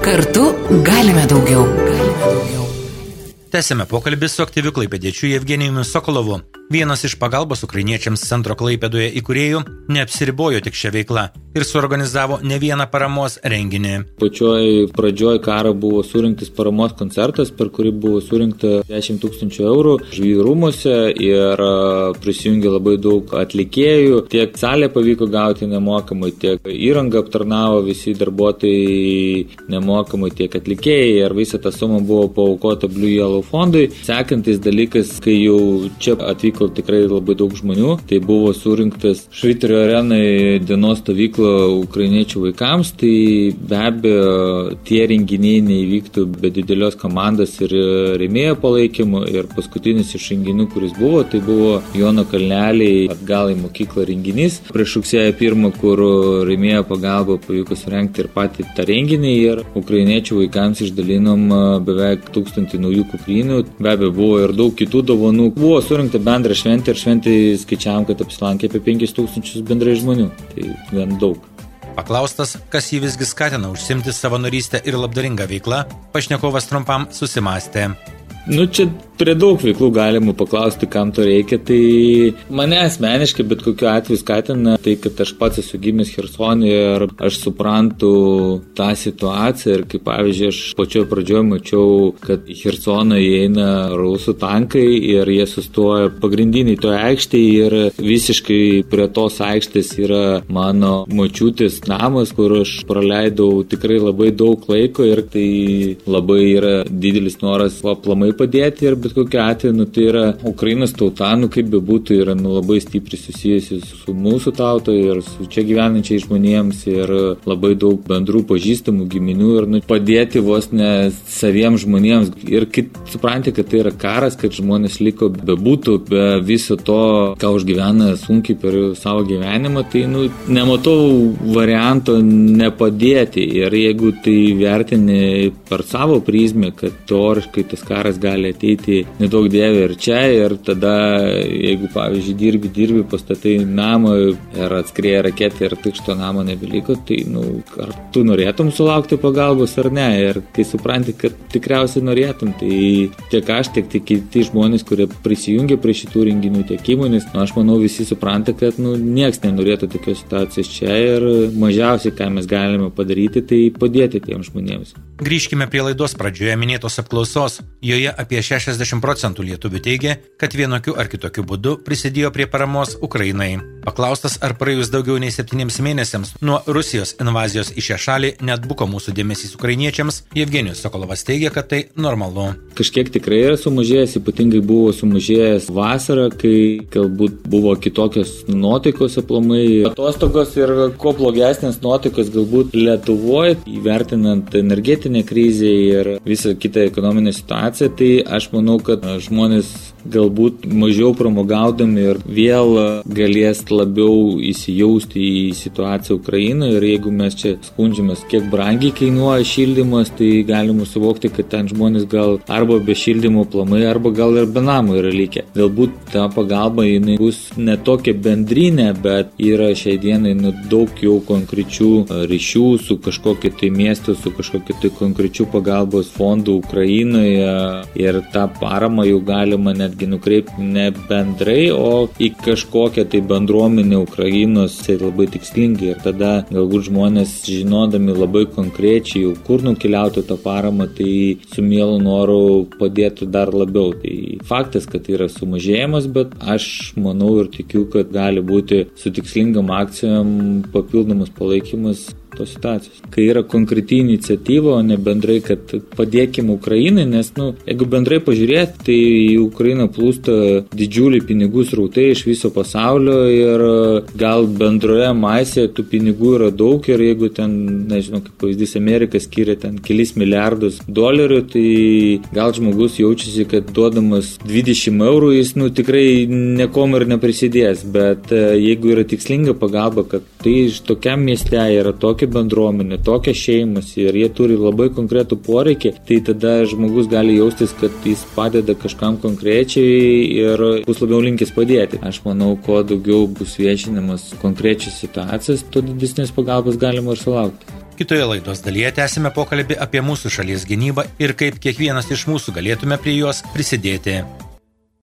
Kartu galime daugiau. Tęsime pokalbį su aktyviu klaipėdiečiu Jevgenijumi Sokolovu. Vienas iš pagalbos ukrainiečiams centro Klaipėdoje įkūrėjų neapsiribojo tik šią veiklą ir suorganizavo ne vieną paramos renginį. Pačioj pradžioj karo buvo surinktas paramos koncertas, per kurį buvo surinkta 10 000 eurų Žvejų rūmuose ir prisijungė labai daug atlikėjų. Tiek salę pavyko gauti nemokamai, tiek įrangą aptarnavo visi darbuotojai nemokamai, tiek atlikėjai ir visą tą sumą buvo paaukota Blue Yellow fondui. Sekantis dalykas, kai jau čia atvyko tikrai labai daug žmonių, tai buvo surinktas Švyturio arenai dienos stovykla ukrainiečių vaikams, tai be abejo tie renginiai neįvyktų be didelios komandos ir rėmėjo palaikymo ir paskutinis iš renginių, kuris buvo, tai buvo Jono Kalneliai atgal į mokyklą renginys. Prieš rugsėjo 1, kur rėmėjo pagalba pavyko surengti ir patį tą renginį ir ukrainiečių vaikams išdalinom beveik 1000 naujų kuprinių. Be abejo buvo ir daug kitų dovanų. Buvo surinkta bendrą šventę ir šventį skaičiavom, kad apsilankė apie 5000 bendrai žmonių. Tai gan daug. Paklaustas, kas jį visgi skatina užsimti savanorystę ir labdaringą veiklą, pašnekovas trumpam susimąstė. Čia prie daug veiklų galima paklausti, kam to reikia, tai mane asmeniškai bet kokiu atveju skatina tai, kad aš pats esu gimęs Chersone ir aš suprantu tą situaciją ir kaip pavyzdžiui aš pačioj pradžioj mačiau, kad į Chersoną įeina rusų tankai ir jie sustoja pagrindiniai toje aikštėje ir visiškai prie tos aikštės yra mano močiutės namas, kur aš praleidau tikrai labai daug laiko ir tai labai yra didelis noras aplamai padėti ir bet kokiu atveju, tai yra Ukrainos tauta, kaip bebūtų, yra labai stipriai susijusi su mūsų tauta ir su čia gyvenančiais žmonėms ir labai daug bendrų pažįstamų giminių ir padėti vos ne saviems žmonėms ir supranti, kad tai yra karas, kad žmonės liko bebūtų be viso to, ką užgyvena sunkiai per savo gyvenimą, tai nematau varianto nepadėti ir jeigu tai vertini per savo prizmę, kad teoriškai tas karas gali ateiti nedaug dievė ir čia ir tada, jeigu pavyzdžiui dirbi, pastatai namą ir atskrieja raketė ir tik šito namo nebeliko, tai ar tu norėtum sulaukti pagalbos ar ne ir kai supranti, kad tikriausiai norėtum, tai tiek aš, tiek kiti žmonės, kurie prisijungia prie šitų renginių, tiek įmonės, aš manau visi supranta, kad nieks nenorėtų tokios situacijos čia ir mažiausiai, ką mes galime padaryti, tai padėti tiems žmonėms. Grįžkime prie laidos pradžioje minėtos apklausos. Joje apie 60% lietuvių teigia, kad vienokiu ar kitokiu būdu prisidėjo prie paramos Ukrainai. Paklaustas, ar praėjus daugiau nei 7 mėnesiams nuo Rusijos invazijos į šią šalį neatbuko mūsų dėmesys ukrainiečiams, Jevgenijus Sokolovas teigia, kad tai normalu. Kažkiek tikrai yra sumažėjęs, ypatingai buvo sumažėjęs vasarą, kai galbūt buvo kitokios nuotaikos aplamai. Atostogos ir kuo blogesnės nuotaikos galbūt Lietuvoje, įvertinant energetinę krizę ir visą kitą ekonominę situaciją, tai aš manau, kad žmonės galbūt mažiau pramogaudami ir vėl galės labiau įsijausti į situaciją Ukrainoje ir jeigu mes čia skundžiamės, kiek brangiai kainuoja šildymas, tai galima suvokti, kad ten žmonės gal arba be šildymo aplamai, arba gal ir be namo yra likę. Galbūt ta pagalba jinai bus ne tokia bendrinė, bet yra šiai dienai daug jau konkrečių ryšių su kažkokiu tai miestu, su kažkokiu tai konkrečiu pagalbos fondu Ukrainoje ir tą paramą jau galima netgi nukreipti ne bendrai, o į kažkokią tai bendruomenę Ukrainos, tai labai tikslingai ir tada galbūt žmonės žinodami labai konkrečiai, kur nukeliauti tą paramą, tai su mielu noru padėtų dar labiau. Tai faktas, kad yra sumažėjimas, bet aš manau ir tikiu, kad gali būti su tikslingam akcijom papildomas palaikymas tos situacijos. Kai yra konkreti iniciatyva, o ne bendrai, kad padėkime Ukrainai, nes, jeigu bendrai pažiūrėti, tai į Ukrainą plūsta didžiuliai pinigų srautai iš viso pasaulio ir gal bendroje masėje tų pinigų yra daug ir jeigu ten, nežinau, kaip pavyzdys, Amerika skiria ten kelis milijardus dolerių, tai gal žmogus jaučiasi, kad duodamas 20 eurų jis, tikrai nekom ir neprisidės, bet jeigu yra tikslinga pagalba, kad tai iš tokiam mieste yra tokia bendruomenė, tokia šeimas ir jie turi labai konkretų poreikį, tai tada žmogus gali jaustis, kad jis padeda kažkam konkrečiai ir bus labiau linkęs padėti. Aš manau, kuo daugiau bus viešinamas konkrečios situacijos, tuo didesnės pagalbos galima ir sulaukti. Kitoje laidos dalyje tęsime pokalbį apie mūsų šalies gynybą ir kaip kiekvienas iš mūsų galėtume prie jos prisidėti.